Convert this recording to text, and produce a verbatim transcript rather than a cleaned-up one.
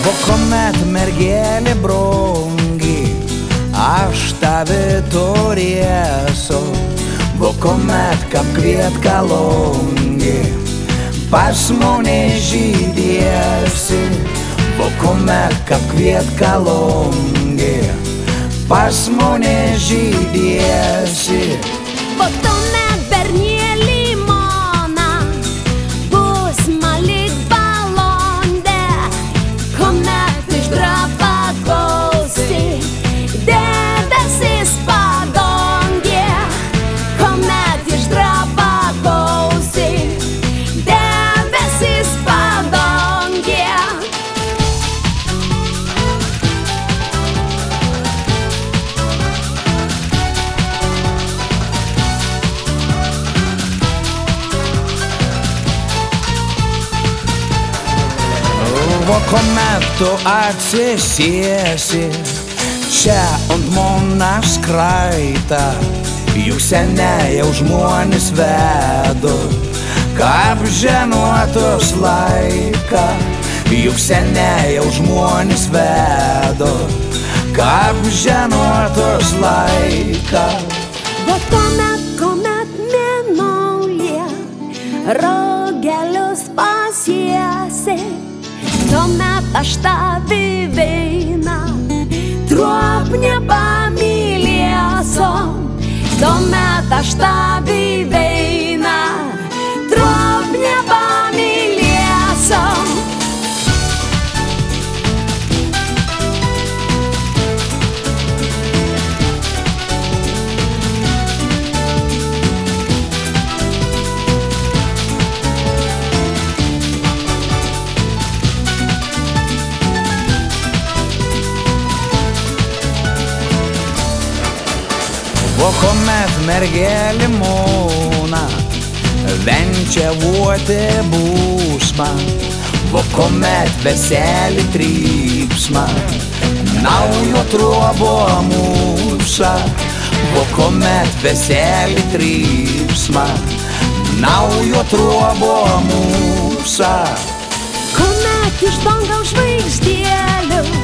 Vo kuomet mergelė brangi, aš tave turėsiu. Vo kuomet kaip kvietka longi, pas mane žydėsi. Vo kuomet kaip kvietka longi, pas mane žydėsi. Vo tuomet bernėlį mona bus man lyg balonde, kuomet išdrapa gausiai debesis padangė, kuomet išdrapa gausiai debesis padangė. Vo kuomet tu atsisėsi čia ant monas kraitą, juk seniai jau žmonės vedo, kaip žinotus laiką. Juk seniai jau žmonės vedo, kaip žinotus laiką. Vo tuomet, kuomet mėnulyje ragelius pasiesi, tuomet aš tave veina trop nepamylėsiu. Tuomet aš tave veina trop nepamylėsiu. Vo kuomet mergelė mona venčia vuoti būsmą, vo kuomet veselį trypsmą naujo trobo mūsą. Vo kuomet veselį trypsmą naujo trobo mūsą. Kuomet iš dangaus žvaigždėlių